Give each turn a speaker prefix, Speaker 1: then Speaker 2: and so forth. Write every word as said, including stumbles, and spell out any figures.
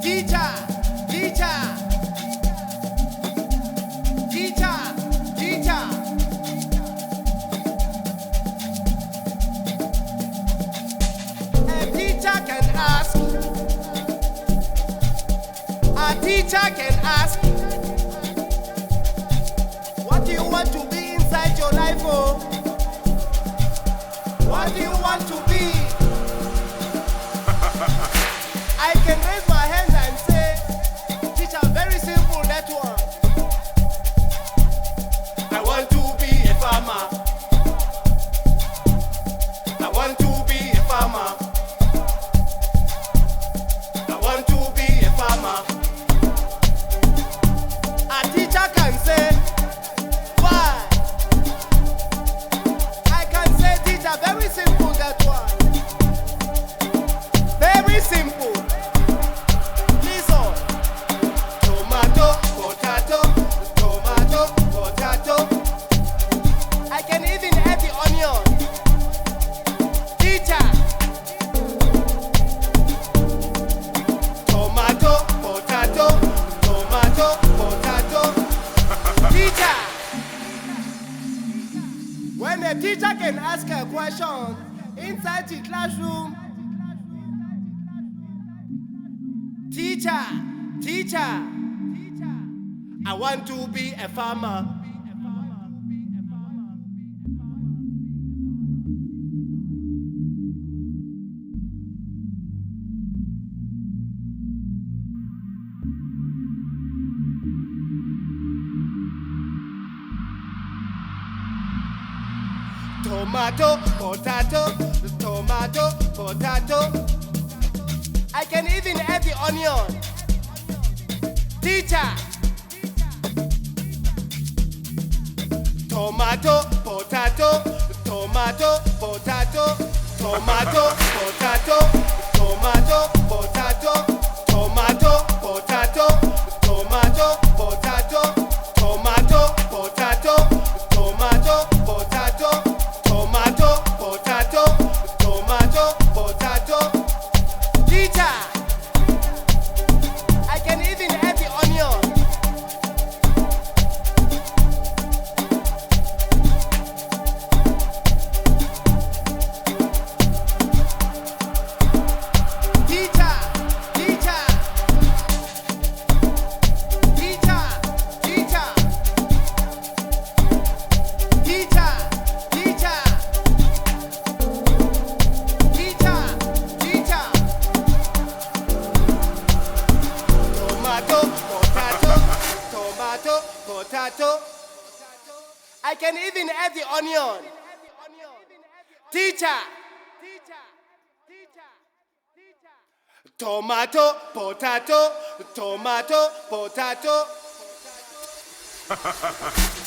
Speaker 1: teacher, teacher, teacher, teacher. A teacher can ask, a teacher can ask, what do you want to be inside your life, oh? What do you want to be? I can raise my hand and say, teacher, very simple that one. I want to be a farmer. I want to be a farmer. I want to be a farmer. A teacher can say, why? I can say, teacher, very simple that one. Very simple. Listen. Tomato, potato, tomato, potato. I can even add the onion. Teacher. Tomato, potato, tomato, potato. Teacher. When a teacher can ask a question inside the classroom, teacher, teacher, I want to be a farmer. Tomato, potato, tomato, potato. I can even add the onion. Teacher. Tomato, potato, tomato, potato, tomato, potato, tomato, potato, tomato, potato, tomato, potato, tomato, potato, tomato, potato, tomato, potato, tomato, potato. Teacher, I can even add the onion. Teacher, teacher, teacher, teacher, teacher, teacher, teacher, teacher. Tomato, potato, tomato, potato. I can even add the onion. Teacher. Tomato, potato, tomato, potato.